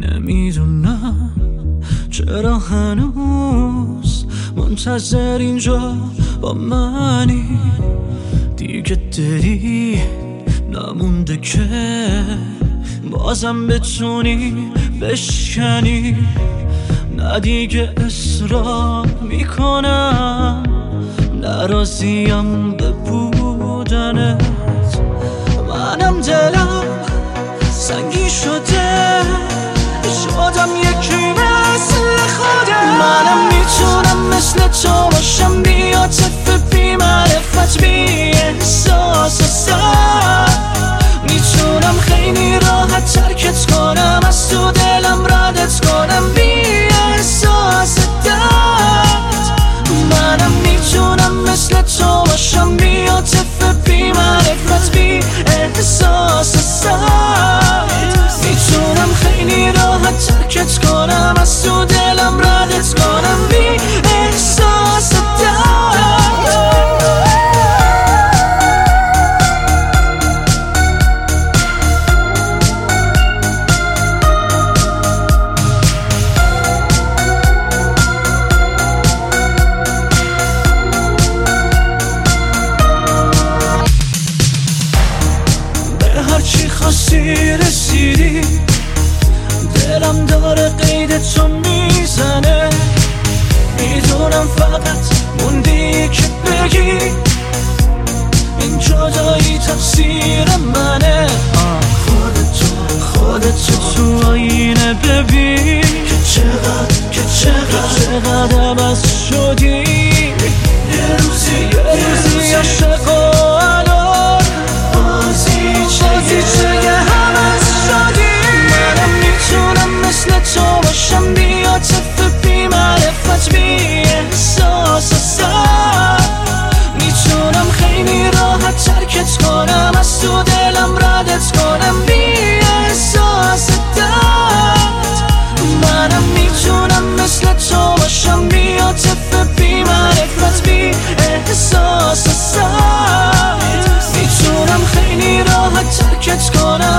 نمیدونم چرا هنوز منتظر اینجا با منی. دیگه دلی نمونده که بازم بتونی بشکنی. نه دیگه اصرار میکنم، نراضیم به بودنت. منم دلم سنگی شده، شدم یکی مثل خودم. منم میتونم مثل تو باشم، بی عاطفه بی معرفت بی احساس سر. میتونم خیلی راحت ترکت کنم، از تو دلم ردت کنم بی احساس درد. منم میتونم مثل تو باشم، بی عاطفه بی معرفت بی احساس سر. میتونم خیلی راحت ترکت کنم، از تو دلم ردت کنم بی احساس درد. به هرچی خواستی رسیدی، دلم داره قید تو میزنه. میدونم فقط موندی که بگی این جدایی تقصیر منه. خودتو تو آینه ببین که چقدر عوض شدی. یه روزی عاشق و الان بازیچه عوض شدی. منم میتونم مثل تو باشم، بی عاطفه بی معرفت بی احساس سر. میتونم خیلی راحت ترکت کنم، از تو دلم ردت کنم بی احساس درد. منم میتونم مثل تو باشم، بی عاطفه بی معرفت بی احساس سر. میتونم خیلی راحت ترکت کنم،